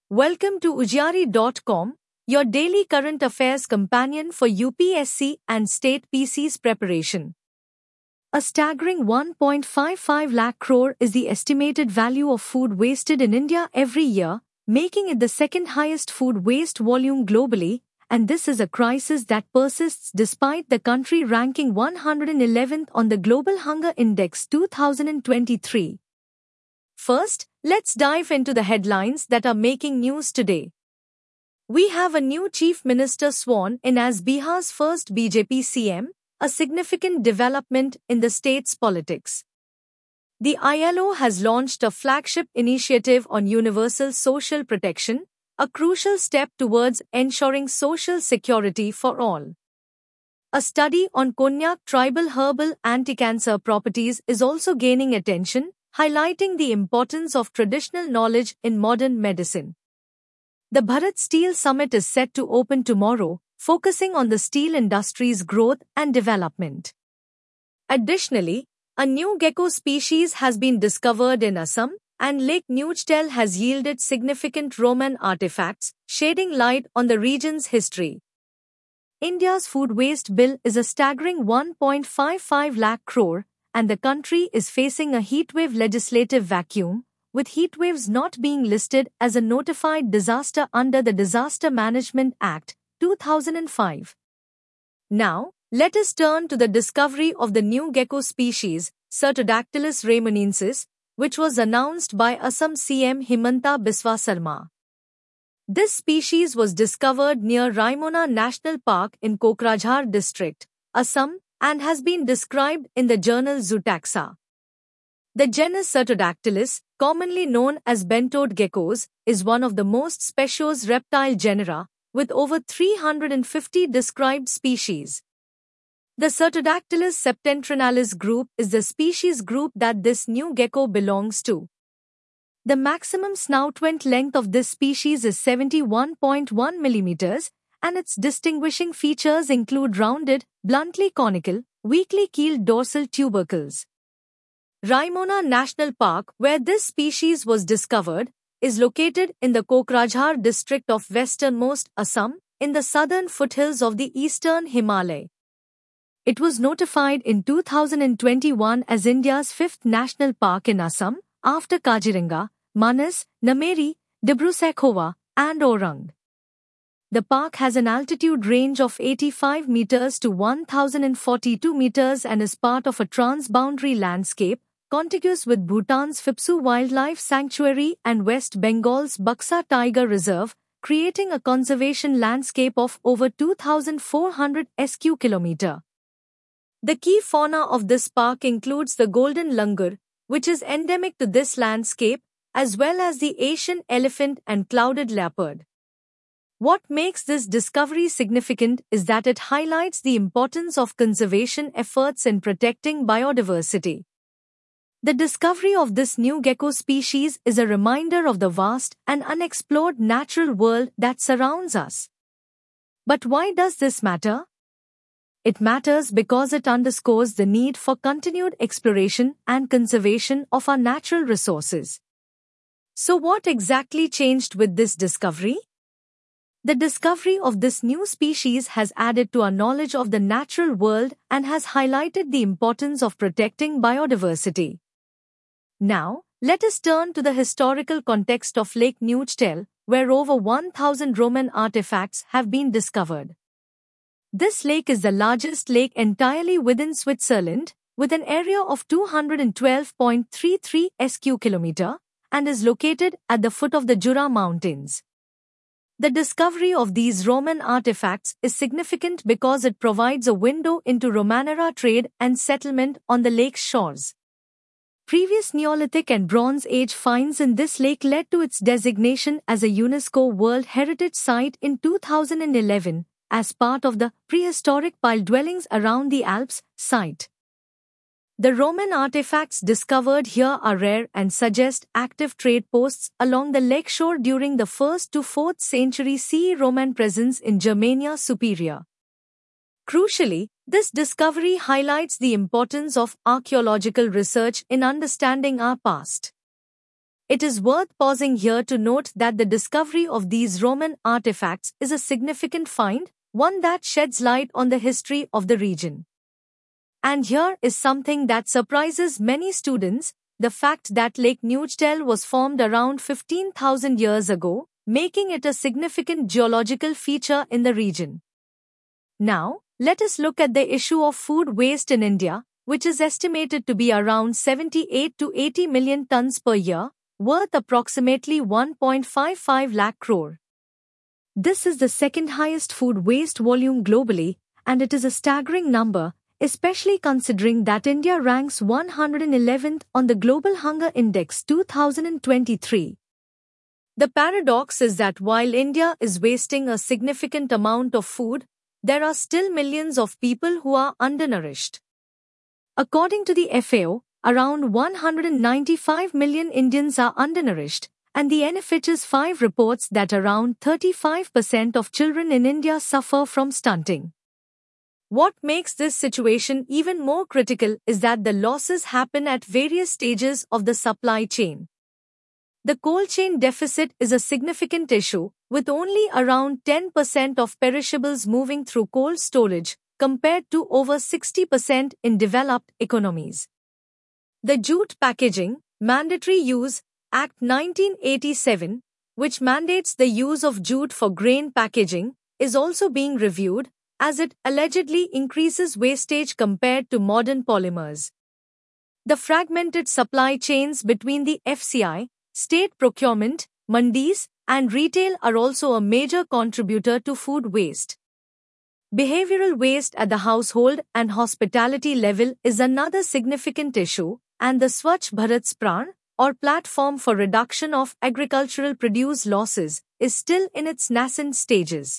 Welcome to Ujjari.com, your daily current affairs companion for UPSC and state PC's preparation. A staggering 1.55 lakh crore is the estimated value of food wasted in India every year, making it the second highest food waste volume globally, and this is a crisis that persists despite the country ranking 111th on the Global Hunger Index 2023. First, let's dive into the headlines that are making news today. We have a new Chief Minister sworn in as Bihar's first BJP CM, a significant development in the state's politics. The ILO has launched a flagship initiative on universal social protection, a crucial step towards ensuring social security for all. A study on Konyak tribal herbal anti-cancer properties is also gaining attention, highlighting the importance of traditional knowledge in modern medicine. The Bharat Steel Summit is set to open tomorrow, focusing on the steel industry's growth and development. Additionally, a new gecko species has been discovered in Assam, and Lake Neuchtel has yielded significant Roman artifacts, shedding light on the region's history. India's food waste bill is a staggering 1.55 lakh crore, and the country is facing a heatwave legislative vacuum, with heatwaves not being listed as a notified disaster under the Disaster Management Act, 2005. Now, let us turn to the discovery of the new gecko species, Cyrtodactylus raymonensis, which was announced by Assam CM Himanta Biswa Sarma. This species was discovered near Raimona National Park in Kokrajhar district, Assam, and has been described in the journal Zootaxa. The genus Cyrtodactylus, commonly known as bent-toed geckos, is one of the most speciose reptile genera, with over 350 described species. The Cyrtodactylus septentrionalis group is the species group that this new gecko belongs to. The maximum snout length of this species is 71.1 millimeters, and its distinguishing features include rounded, bluntly conical, weakly keeled dorsal tubercles. Raimona National Park, where this species was discovered, is located in the Kokrajhar district of westernmost Assam, in the southern foothills of the eastern Himalaya. It was notified in 2021 as India's fifth national park in Assam, after Kaziranga, Manas, Nameri, Dibru-Sakhova, and Orang. The park has an altitude range of 85 meters to 1042 meters and is part of a transboundary landscape, contiguous with Bhutan's Phipsu Wildlife Sanctuary and West Bengal's Buxa Tiger Reserve, creating a conservation landscape of over 2,400 sq.km. The key fauna of this park includes the golden langur, which is endemic to this landscape, as well as the Asian elephant and clouded leopard. What makes this discovery significant is that it highlights the importance of conservation efforts in protecting biodiversity. The discovery of this new gecko species is a reminder of the vast and unexplored natural world that surrounds us. But why does this matter? It matters because it underscores the need for continued exploration and conservation of our natural resources. So what exactly changed with this discovery? The discovery of this new species has added to our knowledge of the natural world and has highlighted the importance of protecting biodiversity. Now, let us turn to the historical context of Lake Neuchtel, where over 1,000 Roman artifacts have been discovered. This lake is the largest lake entirely within Switzerland, with an area of 212.33 sq.km, and is located at the foot of the Jura Mountains. The discovery of these Roman artifacts is significant because it provides a window into Roman era trade and settlement on the lake's shores. Previous Neolithic and Bronze Age finds in this lake led to its designation as a UNESCO World Heritage Site in 2011 as part of the Prehistoric Pile Dwellings Around the Alps site. The Roman artifacts discovered here are rare and suggest active trade posts along the lakeshore during the 1st to 4th century CE Roman presence in Germania Superior. Crucially, this discovery highlights the importance of archaeological research in understanding our past. It is worth pausing here to note that the discovery of these Roman artifacts is a significant find, one that sheds light on the history of the region. And here is something that surprises many students: the fact that Lake Neuchtel was formed around 15,000 years ago, making it a significant geological feature in the region. Now, let us look at the issue of food waste in India, which is estimated to be around 78 to 80 million tons per year, worth approximately 1.55 lakh crore. This is the second highest food waste volume globally, and it is a staggering number, especially considering that India ranks 111th on the Global Hunger Index 2023. The paradox is that while India is wasting a significant amount of food, there are still millions of people who are undernourished. According to the FAO, around 195 million Indians are undernourished, and the NFHS 5 reports that around 35% of children in India suffer from stunting. What makes this situation even more critical is that the losses happen at various stages of the supply chain. The cold chain deficit is a significant issue, with only around 10% of perishables moving through cold storage, compared to over 60% in developed economies. The Jute Packaging, Mandatory Use, Act 1987, which mandates the use of jute for grain packaging, is also being reviewed, as it allegedly increases wastage compared to modern polymers. The fragmented supply chains between the FCI, state procurement, mandis, and retail are also a major contributor to food waste. Behavioral waste at the household and hospitality level is another significant issue, and the Swachh Bharat Pran, or Platform for Reduction of Agricultural Produce Losses, is still in its nascent stages.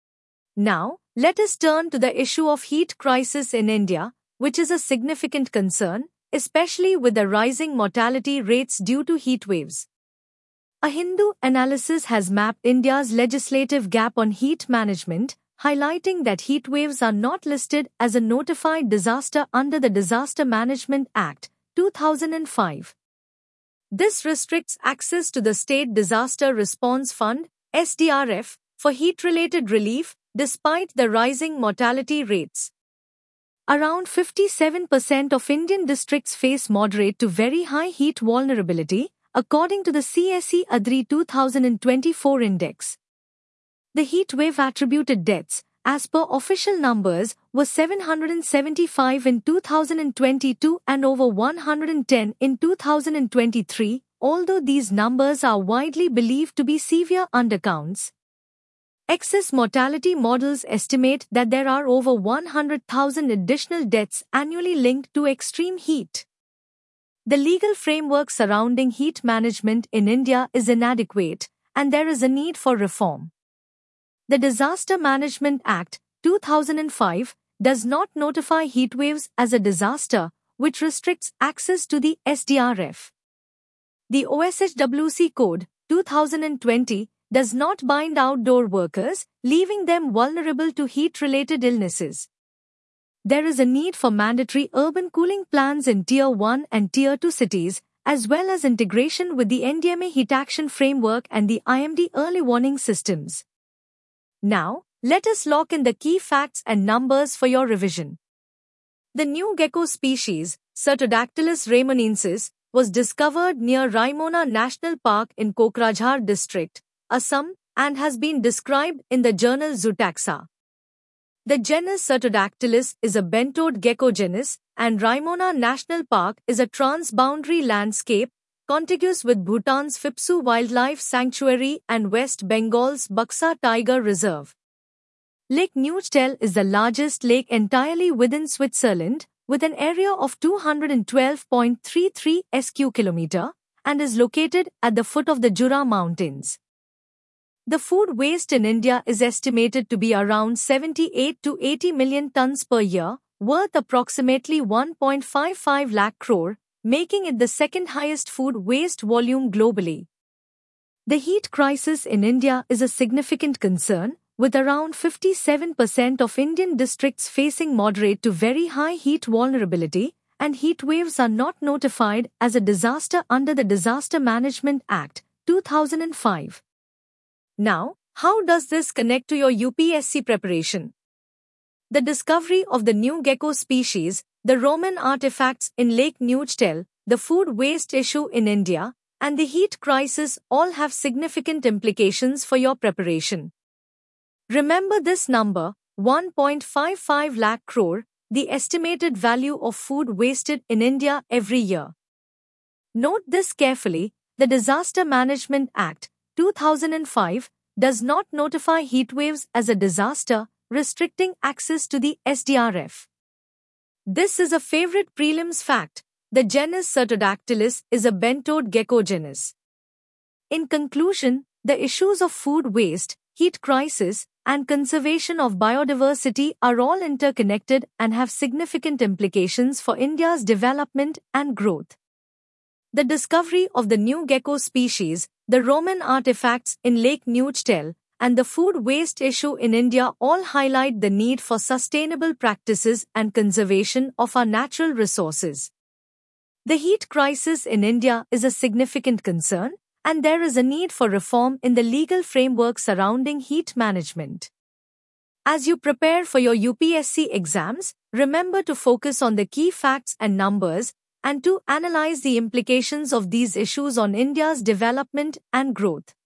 Now, let us turn to the issue of heat crisis in India, which is a significant concern, especially with the rising mortality rates due to heat waves. A Hindu analysis has mapped India's legislative gap on heat management, highlighting that heat waves are not listed as a notified disaster under the Disaster Management Act, 2005. This restricts access to the State Disaster Response Fund, SDRF, for heat-related relief, despite the rising mortality rates. Around 57% of Indian districts face moderate to very high heat vulnerability, according to the CSE ADRI 2024 index. The heat wave attributed deaths, as per official numbers, were 775 in 2022 and over 110 in 2023, although these numbers are widely believed to be severe undercounts. Excess mortality models estimate that there are over 100,000 additional deaths annually linked to extreme heat. The legal framework surrounding heat management in India is inadequate, and there is a need for reform. The Disaster Management Act, 2005, does not notify heatwaves as a disaster, which restricts access to the SDRF. The OSHWC Code, 2020, does not bind outdoor workers, leaving them vulnerable to heat-related illnesses. There is a need for mandatory urban cooling plans in Tier 1 and Tier 2 cities, as well as integration with the NDMA Heat Action Framework and the IMD early warning systems. Now, let us lock in the key facts and numbers for your revision. The new gecko species, Cyrtodactylus raymonensis, was discovered near Raimona National Park in Kokrajhar district, Assam, and has been described in the journal Zootaxa. The genus Cyrtodactylus is a bentode gecko genus, and Raimona National Park is a transboundary landscape, contiguous with Bhutan's Phipsu Wildlife Sanctuary and West Bengal's Buxa Tiger Reserve. Lake Neuchtel is the largest lake entirely within Switzerland, with an area of 212.33 sq km, and is located at the foot of the Jura Mountains. The food waste in India is estimated to be around 78 to 80 million tons per year, worth approximately 1.55 lakh crore, making it the second highest food waste volume globally. The heat crisis in India is a significant concern, with around 57% of Indian districts facing moderate to very high heat vulnerability, and heat waves are not notified as a disaster under the Disaster Management Act, 2005. Now, how does this connect to your UPSC preparation? The discovery of the new gecko species, the Roman artifacts in Lake Neuchatel, the food waste issue in India, and the heat crisis all have significant implications for your preparation. Remember this number, 1.55 lakh crore, the estimated value of food wasted in India every year. Note this carefully, the Disaster Management Act, 2005, does not notify heatwaves as a disaster, restricting access to the SDRF. This is a favorite prelims fact. The genus Cyrtodactylus is a bentode gecko genus. In conclusion, the issues of food waste, heat crisis, and conservation of biodiversity are all interconnected and have significant implications for India's development and growth. The discovery of the new gecko species, the Roman artifacts in Lake Neuchatel, and the food waste issue in India all highlight the need for sustainable practices and conservation of our natural resources. The heat crisis in India is a significant concern, and there is a need for reform in the legal framework surrounding heat management. As you prepare for your UPSC exams, remember to focus on the key facts and numbers, and to analyze the implications of these issues on India's development and growth.